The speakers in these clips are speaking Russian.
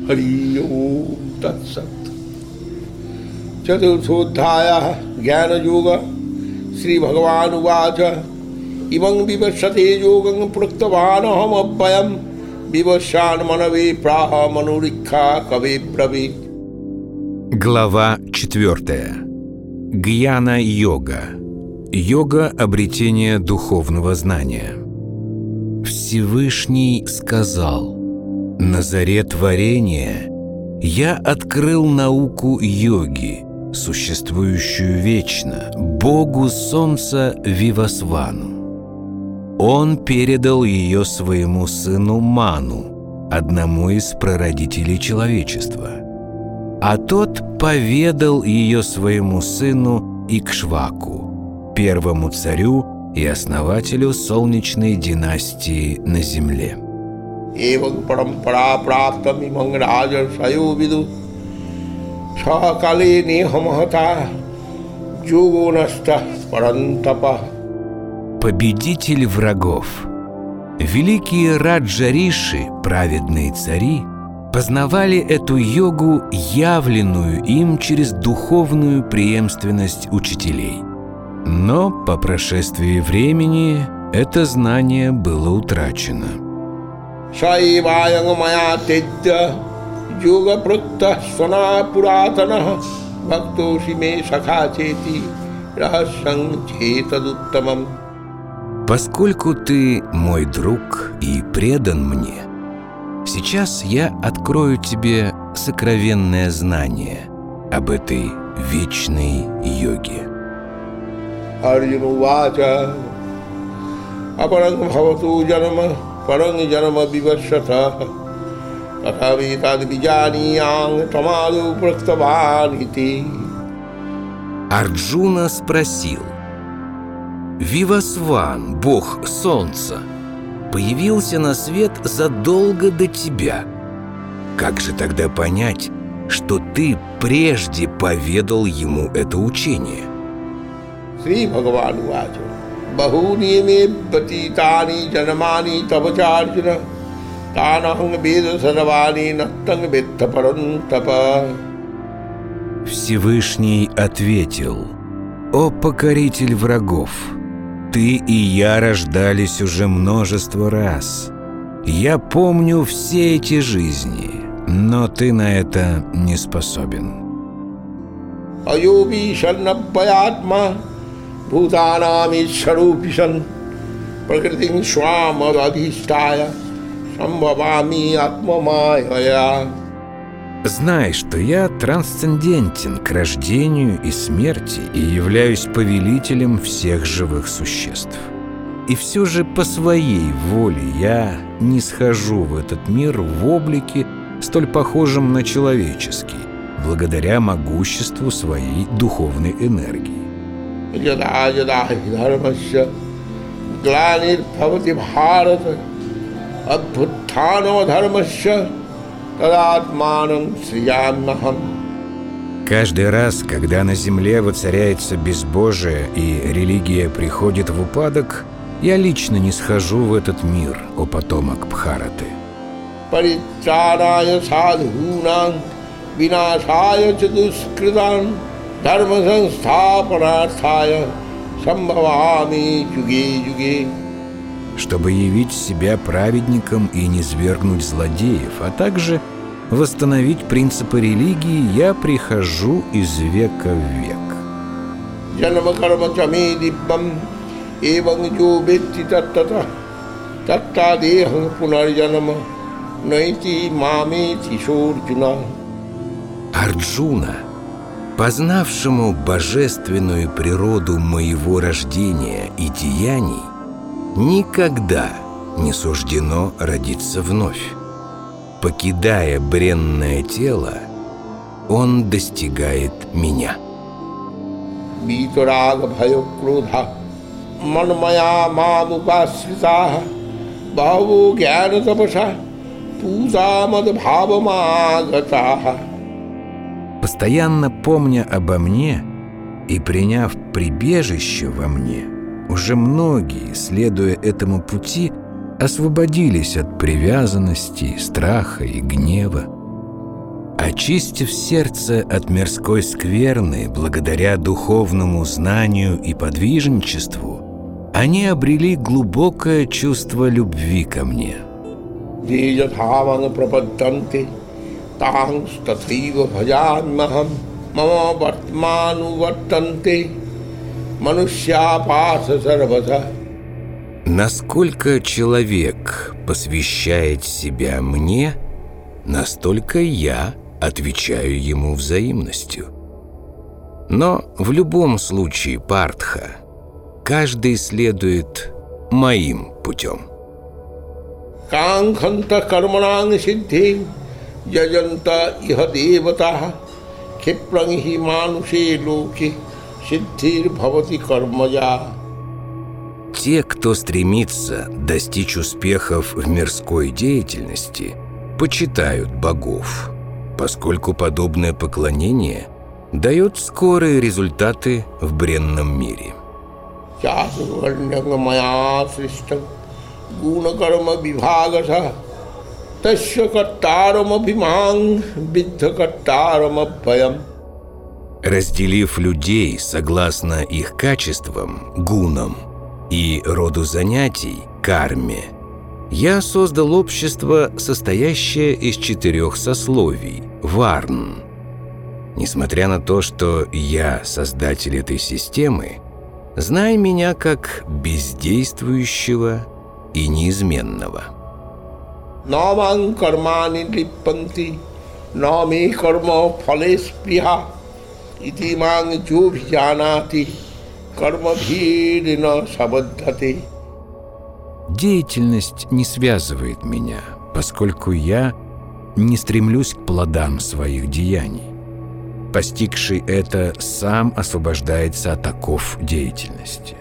Hari Om Tat Sat. Chaturthodhyaya Jnana Yoga Sri Bhagavan Uvacha Imang Vivasate Yogam Praktavanaham Abhayam Vivashan Manave Praha Manurikha Kave Pravi. Глава 4. Гьяна-йога. Йога обретения духовного знания. Всевышний сказал: «На заре творения я открыл науку йоги, существующую вечно, Богу Солнца Вивасвану. Он передал ее своему сыну Ману, одному из прародителей человечества. А тот поведал ее своему сыну Икшваку, первому царю и основателю солнечной династии на земле». Evam parampara praptam imang raja sayo vidu sakale nehamahata yogonasta parantapa. Победитель врагов. Великие Раджа-риши, праведные цари, познавали эту йогу, явленную им через духовную преемственность учителей. Но по прошествии времени это знание было утрачено. Шаиваянг мая тедья йога практа свана пуратана бхактоши ме сакха чети рахасян четадуттамам. Поскольку ты мой друг и предан мне, сейчас я открою тебе сокровенное знание об этой вечной йоге. Арджуна вача апаранг бхавату джанма паранг джанма вивасата татави тад виджаниянг тамаду практаванити. Арджуна спросил: «Вивасван, бог солнца, появился на свет задолго до тебя. Как же тогда понять, что ты прежде поведал ему это учение?» Шри Бхагаван Вача Бахуни ме патитани джанмани табачарджуна танаханг веда сарвани наттанг ведта парантапа. Всевышний ответил: «О покоритель врагов, ты и я рождались уже множество раз. Я помню все эти жизни, но ты на это не способен». Аюби шаннабхаятма бхутанамишарупишан пракритин свамададхистая самбхавами атмамайя. Знай, что я трансцендентен к рождению и смерти и являюсь повелителем всех живых существ. И все же по своей воле я не схожу в этот мир в облике, столь похожем на человеческий, благодаря могуществу своей духовной энергии. Каждый раз, когда на земле воцаряется безбожие и религия приходит в упадок, я лично не схожу в этот мир, о потомок Бхараты. Паричарая садхунам винашая чадускритам дharma sansthapanarthaya sambhavami юге-юге. Чтобы явить себя праведником и низвергнуть злодеев, а также восстановить принципы религии, я прихожу из века в век. Джанма карма чами диббам эванг джо ветти таттата татта деханг пунарджанма найти мамети шорджуна. Арджуна, познавшему божественную природу моего рождения и деяний, никогда не суждено родиться вновь. Покидая бренное тело, он достигает меня. Витарага бхая кродха манмая мамупасрита бхаво гьяна тапаса пуза мад бхавамагата. Постоянно помня обо мне и приняв прибежище во мне, уже многие, следуя этому пути, освободились от привязанности, страха и гнева. Очистив сердце от мирской скверны благодаря духовному знанию и подвижничеству, они обрели глубокое чувство любви ко мне. Насколько человек посвящает себя мне, настолько я отвечаю ему взаимностью. Но в любом случае, Партха, каждый следует моим путем. Канханта кармананг сиддхи яджанта иха деватаха кхипранги мануше локе сиддхир бхавати кармая. Те, кто стремится достичь успехов в мирской деятельности, почитают богов, поскольку подобное поклонение дает скорые результаты в бренном мире. Разделив людей согласно их качествам, гунам, и роду занятий, карме, я создал общество, состоящее из 4 сословий – варн. Несмотря на то, что я создатель этой системы, знай меня как бездействующего и неизменного. Наман кармани липпанти, нами карма фалес приха, итиман джубхьянати. Деятельность не связывает меня, поскольку я не стремлюсь к плодам своих деяний. Постигший это сам освобождается от оков деятельности.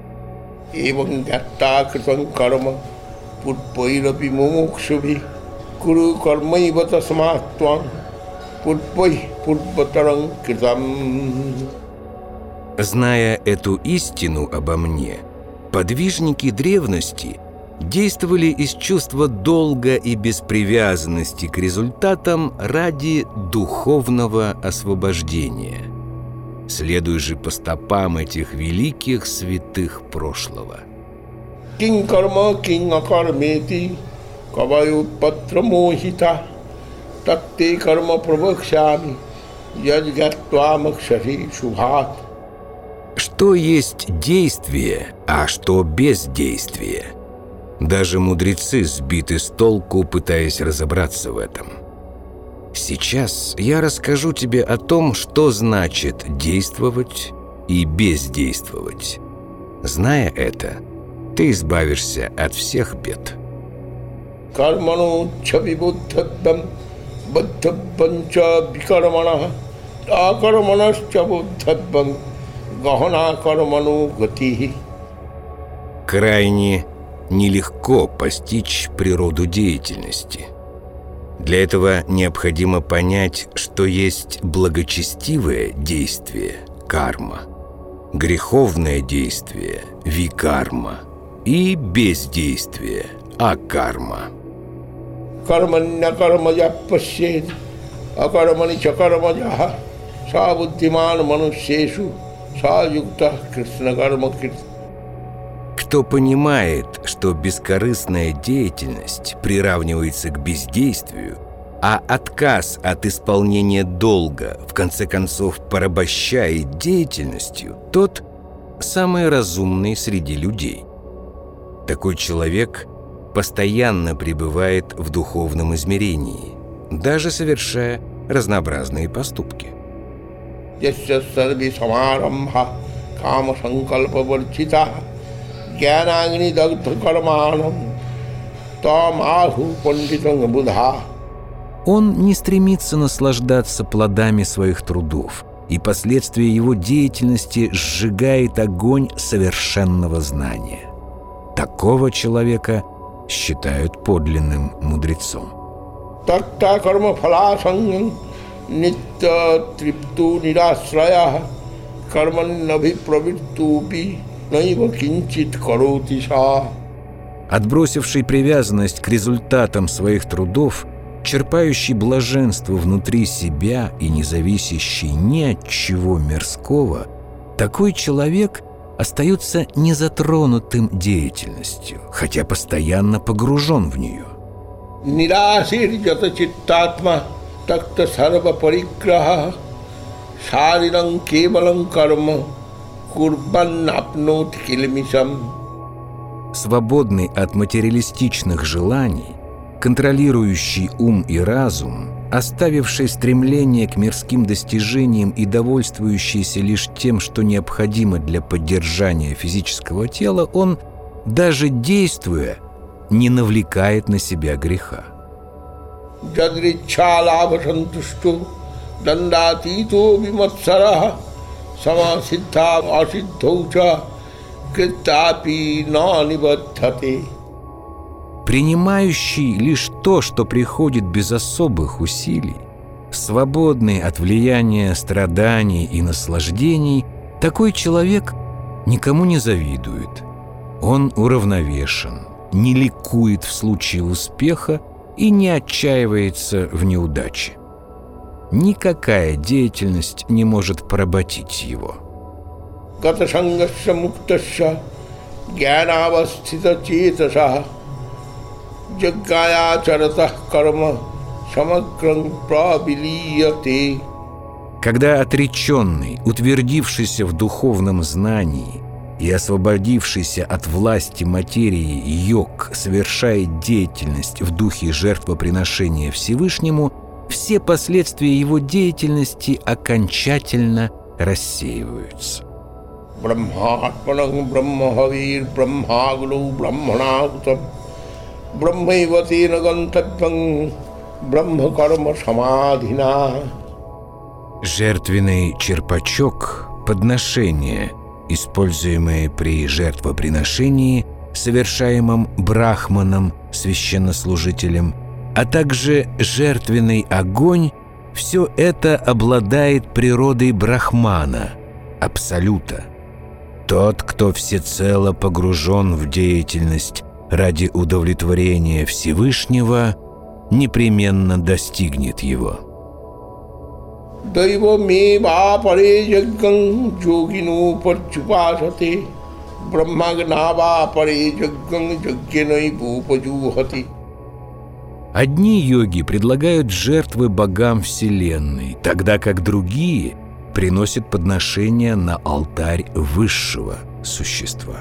Зная эту истину обо мне, подвижники древности действовали из чувства долга и беспривязанности к результатам ради духовного освобождения. Следуй же по стопам этих великих святых прошлого. Кинкарма кинакармети каваюпатрамохита татте карма правакшами яджгатвамакшари шубхат. Что есть действие, а что бездействие? Даже мудрецы сбиты с толку, пытаясь разобраться в этом. Сейчас я расскажу тебе о том, что значит действовать и бездействовать. Зная это, ты избавишься от всех бед. Карману чабибуддхаббам буддхаббанча бикармана акарманасча буддхаббам гахана карману гатихи. Крайне нелегко постичь природу деятельности. Для этого необходимо понять, что есть благочестивое действие – карма, греховное действие – викарма и бездействие – акарма. Карманья кармая пашьет, акармани чакармая, са буддиман манушешу, са юкта кришна карма кришна. Кто понимает, что бескорыстная деятельность приравнивается к бездействию, а отказ от исполнения долга в конце концов порабощает деятельностью, тот самый разумный среди людей. Такой человек постоянно пребывает в духовном измерении, даже совершая разнообразные поступки. Он не стремится наслаждаться плодами своих трудов, и последствия его деятельности сжигает огонь совершенного знания. Такого человека считают подлинным мудрецом. Отбросивший привязанность к результатам своих трудов, черпающий блаженство внутри себя и не зависящий ни от чего мирского, такой человек остается незатронутым деятельностью, хотя постоянно погружен в нее. Нирасир джата читтатма такта сарва париграха шарирам кевалам карма курбан апнот килмисам. Свободный от материалистичных желаний, контролирующий ум и разум, оставивший стремление к мирским достижениям и довольствующийся лишь тем, что необходимо для поддержания физического тела, он, даже действуя, не навлекает на себя греха. Принимающий лишь то, что приходит без особых усилий, свободный от влияния страданий и наслаждений, такой человек никому не завидует. Он уравновешен, не ликует в случае успеха и не отчаивается в неудаче. Никакая деятельность не может поработить его. Когда отреченный, утвердившийся в духовном знании и освободившийся от власти материи йог совершает деятельность в духе жертвоприношения Всевышнему, все последствия его деятельности окончательно рассеиваются. Жертвенный черпачок – подношение, используемое при жертвоприношении, совершаемом брахманом, священнослужителем, а также жертвенный огонь – все это обладает природой брахмана, абсолюта. Тот, кто всецело погружен в деятельность ради удовлетворения Всевышнего, непременно достигнет его. Одни йоги предлагают жертвы богам Вселенной, тогда как другие приносят подношения на алтарь высшего существа.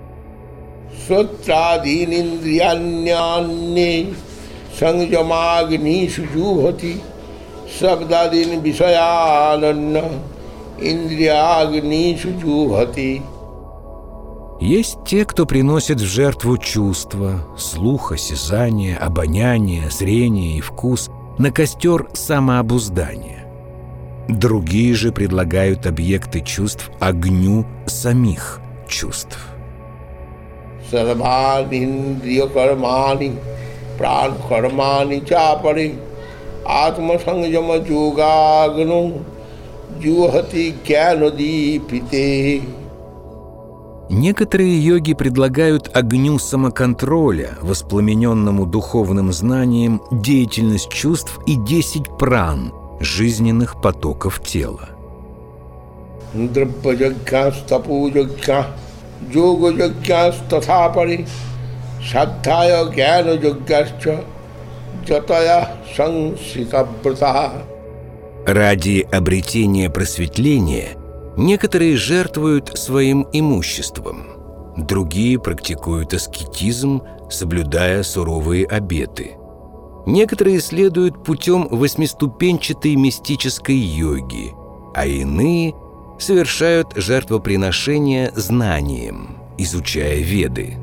Есть те, кто приносит в жертву чувства, слух, осязание, обоняние, зрение и вкус на костер самообуздания. Другие же предлагают объекты чувств огню самих чувств. Некоторые йоги предлагают огню самоконтроля, воспламененному духовным знанием, деятельность чувств и 10 пран, жизненных потоков тела. Ради обретения просветления некоторые жертвуют своим имуществом, другие практикуют аскетизм, соблюдая суровые обеты. Некоторые следуют путем восьмиступенчатой мистической йоги, а иные совершают жертвоприношения знанием, изучая Веды.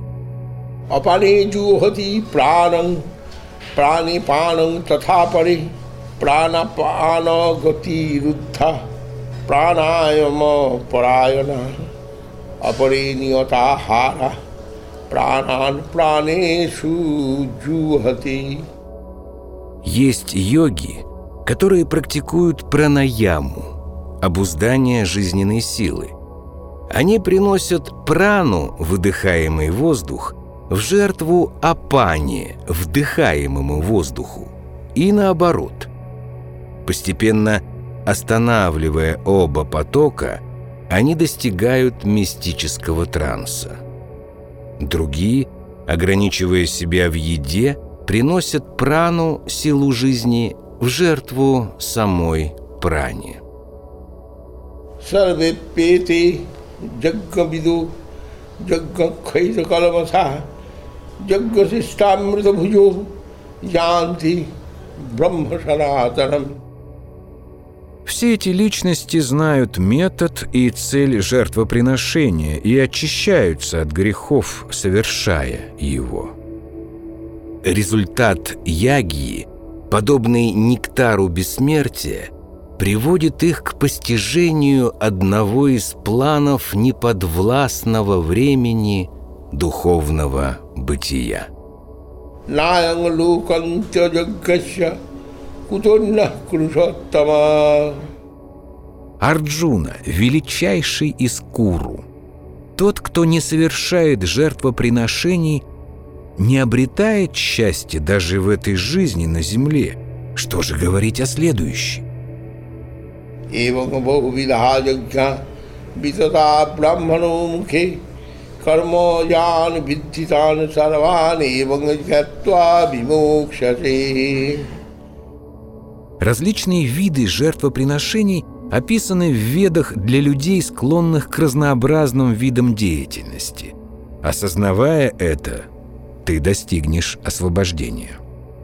Есть йоги, которые практикуют пранаяму, обуздание жизненной силы. Они приносят прану, выдыхаемый воздух, в жертву апане, вдыхаемому воздуху, и наоборот. Постепенно останавливая оба потока, они достигают мистического транса. Другие, ограничивая себя в еде, приносят прану, силу жизни, в жертву самой пране. Сарве пети джагга виду джагга хайса каламаса джагга систамрита бхужо янти брахма санатанам. Все эти личности знают метод и цель жертвоприношения и очищаются от грехов, совершая его. Результат ягьи, подобный нектару бессмертия, приводит их к постижению одного из планов неподвластного времени духовного бытия. Арджуна – величайший из куру. Тот, кто не совершает жертвоприношений, не обретает счастья даже в этой жизни на земле. Что же говорить о следующей? Различные виды жертвоприношений описаны в Ведах для людей, склонных к разнообразным видам деятельности. Осознавая это, ты достигнешь освобождения.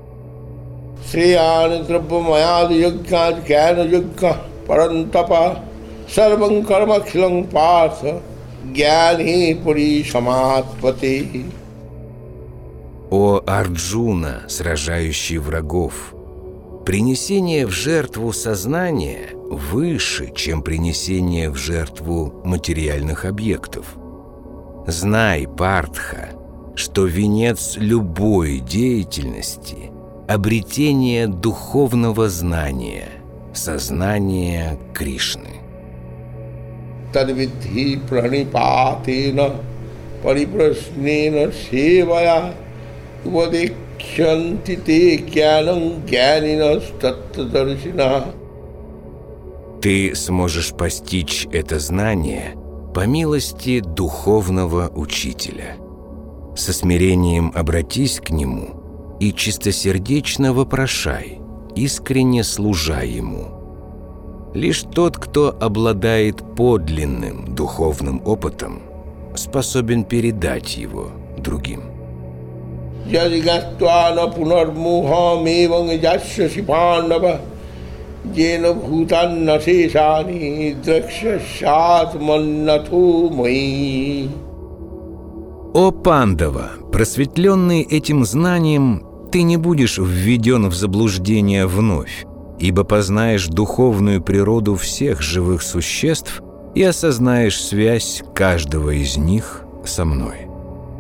О Арджуна, сражающий врагов, принесение в жертву сознания выше, чем принесение в жертву материальных объектов. Знай, Партха, что венец любой деятельности – обретение духовного знания, сознания Кришны. Тадвидхи пранипатена парипраснена севая увадекхянти те гьянам гьянинас таттадаршина. Ты сможешь постичь это знание по милости духовного учителя. Со смирением обратись к нему и чистосердечно вопрошай, искренне служа ему. Лишь тот, кто обладает подлинным духовным опытом, способен передать его другим. О Пандава, просветленный этим знанием, ты не будешь введен в заблуждение вновь, ибо познаешь духовную природу всех живых существ и осознаешь связь каждого из них со мной.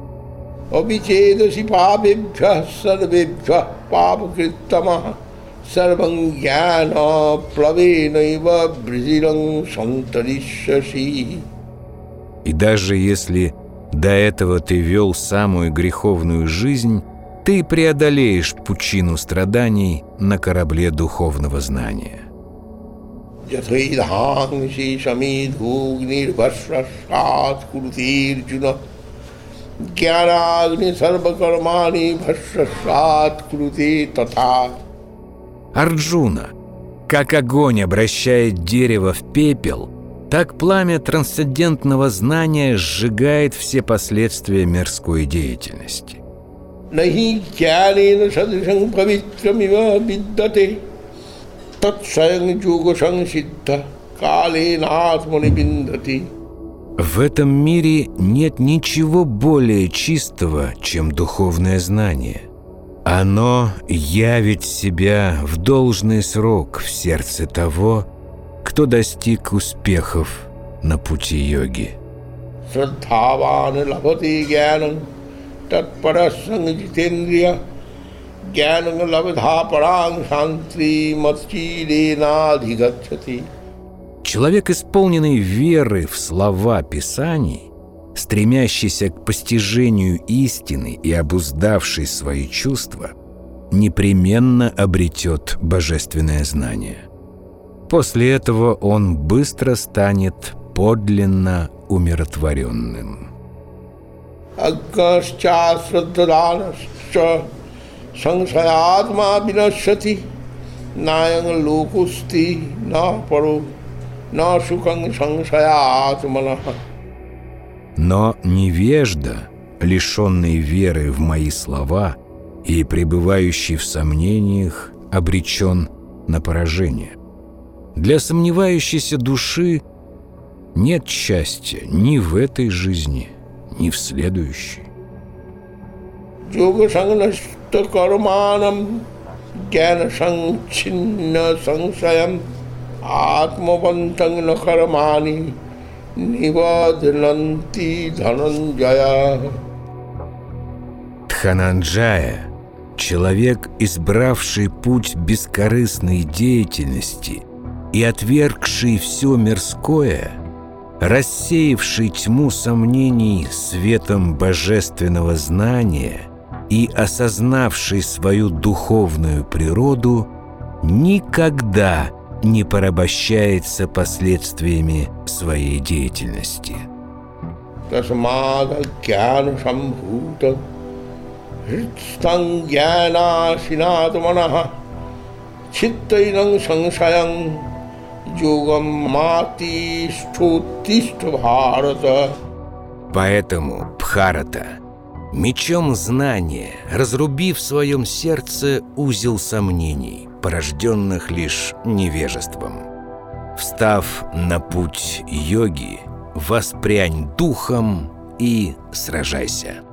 И даже если до этого ты вел самую греховную жизнь, ты преодолеешь пучину страданий на корабле духовного знания. Арджуна, как огонь обращает дерево в пепел, так пламя трансцендентного знания сжигает все последствия мирской деятельности. В этом мире нет ничего более чистого, чем духовное знание. Оно явит себя в должный срок в сердце того, кто достиг успехов на пути йоги. Человек, исполненный веры в слова Писаний, стремящийся к постижению истины и обуздавший свои чувства, непременно обретет божественное знание. После этого он быстро станет подлинно умиротворенным. Аггасча срадданасча сангсаятма винашати наянг локусти на пару на суканг сангсаятманаха. Но невежда, лишенный веры в мои слова и пребывающий в сомнениях, обречен на поражение. Для сомневающейся души нет счастья ни в этой жизни, ни в следующей. Йога сангнашта карманам гьяна сангчинна сангсаям атмавантанг на кармани ниваднанти дхананджая. Дхананджая, человек, избравший путь бескорыстной деятельности и отвергший все мирское, рассеявший тьму сомнений светом божественного знания и осознавший свою духовную природу, никогда не порабощается последствиями своей деятельности. Тасмада гьяна самбхута хритстан гьяна синатманаха читтайнං сангсаям йогам мати штутиштха бхарата. Поэтому, Бхарата, мечом знания, разрубив в своем сердце узел сомнений, порожденных лишь невежеством, встав на путь йоги, воспрянь духом и сражайся.